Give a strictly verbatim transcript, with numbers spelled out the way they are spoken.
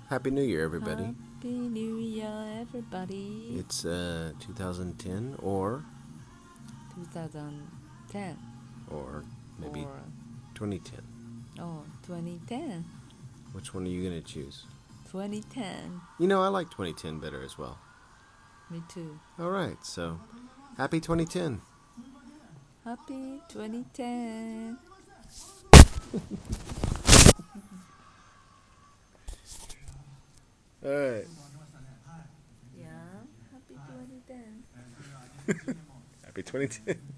Happy New Year, everybody. Happy New Year, everybody. It's uh, two thousand ten or twenty ten or maybe or twenty ten. oh, twenty ten. Which one are you going to choose? twenty ten. You know, I like twenty ten better as well. Me too. All right, so happy twenty ten. Happy twenty ten. All right. Yeah, happy twenty ten. Happy twenty ten.